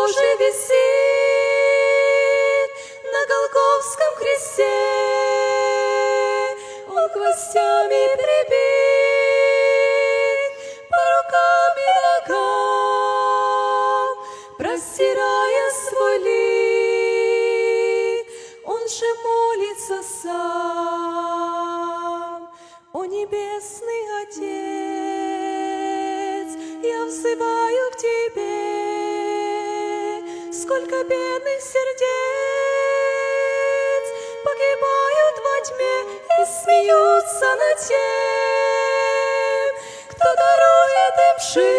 Божий висит на Голгофском кресте, Он гвоздями прибит по рукам и ногам, простирая свой лик, Он же молится сам. О небесный Отец, я взываю к Тебе, сколько бедных сердец погибают во тьме и смеются над тем, кто дарует им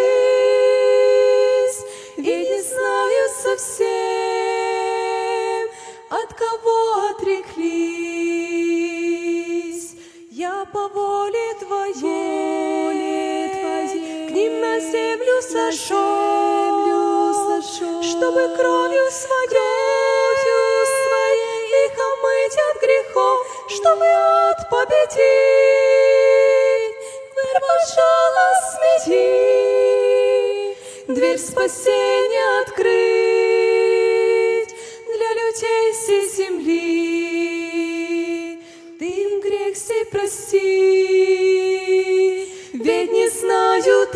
жизнь, и не знают совсем, от кого отреклись. Я по воле Твоей к ним на землю сошел, чтобы кровью своей их омыть от грехов, чтобы ад победить, вырвав жало смети, дверь спасения открыть для людей всей земли. Ты им грех сей прости, ведь не знают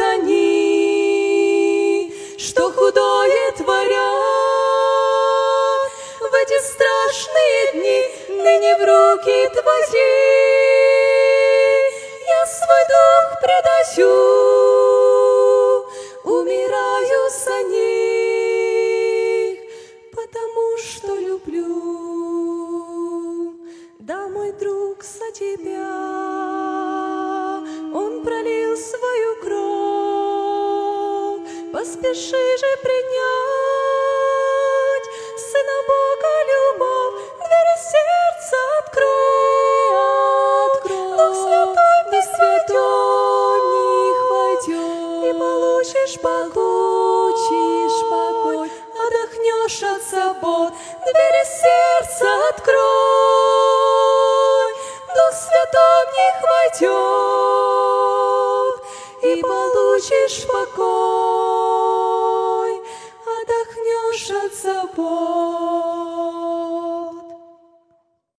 они, что худое творят в эти страшные дни. Ныне в руки Твои я свой дух предаю, умираю за них, потому что люблю. Да, мой друг, за Тебя Он пролил свою кровь, поспеши же принять Сына Бога любовь, двери сердца открой, Дух Святой в них войдет, и получишь покой, отдохнешь от забот, двери сердца открой, Дух Святой в них войдет.